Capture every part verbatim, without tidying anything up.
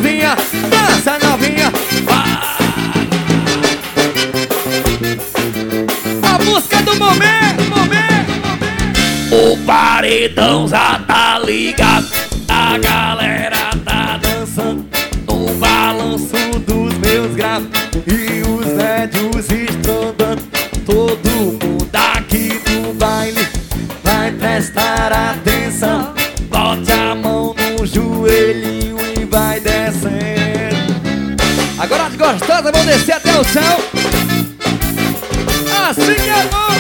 novinha, dança novinha. A música do momento, momento, momento. O paredão já tá ligado, a galera tá dançando No balanço dos meus graves e os médios estão dando. Todo mundo aqui no baile vai prestar atenção. Bote a mão no joelhinho e vai descendo. Agora as gostosas vão descer até o chão. Assim que é bom.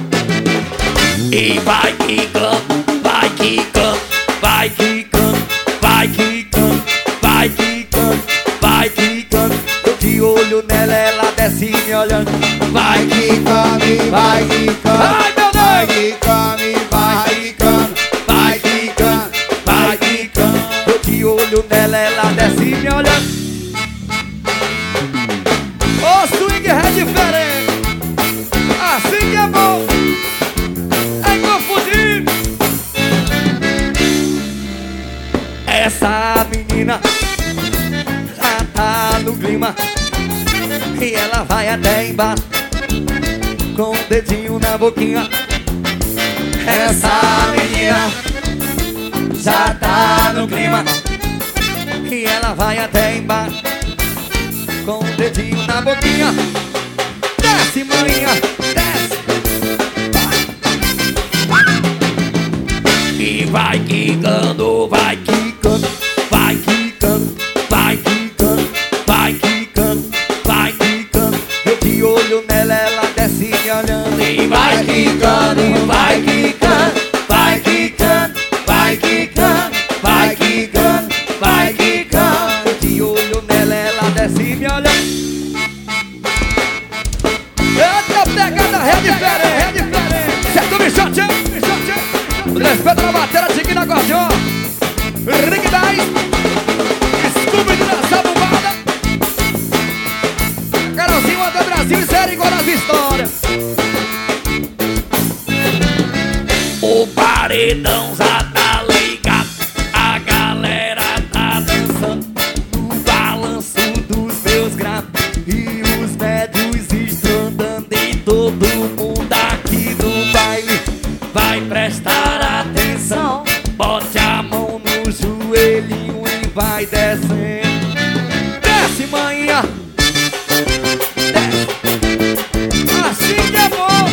e vai quicando, vai quicando, Vai quicando, vai quicando, vai quicando, vai quicando. Eu de olho nela, ela desce me olhando. Vai quicando, vai quicando. Ai, meu Vai Deus! quicando, vai quicando. Vai quicando, vai quicando. Eu de olho nela, ela desce me olhando. O swing é diferente. Assim que é bom. É inconfundível. Essa menina já tá no clima e ela vai até embaixo com o dedinho na boquinha. Essa menina já tá no clima e ela vai até embaixo com o dedinho na boquinha. Desce, maninha, desce. e vai quicando, vai Quicando, vai quicando, vai quicando, vai quicando, vai quicando. Eu de olho nela, ela desce me olhando. e vai quicando, vai quicando, vai quicando, vai quicando, vai quicando, vai quicando. Eu de olho nela, ela desce me olhando. Eita, pegada é diferente, é diferente. Certo, me shot, me shot. Respeito na bateria, seguindo a acordeon. Rick Dice, Scooby dessa bombada. Carolzinho anda Brasil e série igual as histórias. o paredão já tá ligado, a galera tá dançando No balanço dos meus graves e os médios estão andando. E todo mundo aqui no baile vai prestar atenção. Bote a mão no joelhinho e vai descendo. Desce, manhã. Desce. Assim que é bom.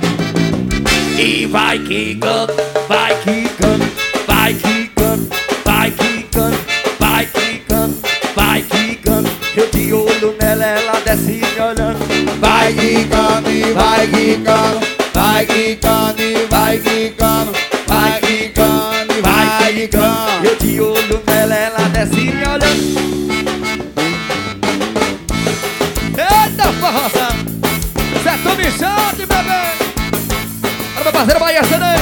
e vai quicando, Vai quicando, vai quicando, vai quicando, vai quicando, vai quicando. Eu de olho nela, ela desce me olhando. Vai quicando, vai quicando. Vai quicando, vai quicando. Vai quicando, vai quicando. Eu de olho nela, ela desce me olhando. Eita, forroça! Certo, me chate, bebê! Olha meu parceiro Bahia, C D!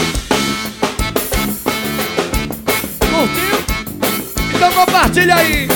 Curtiu? Então compartilha aí!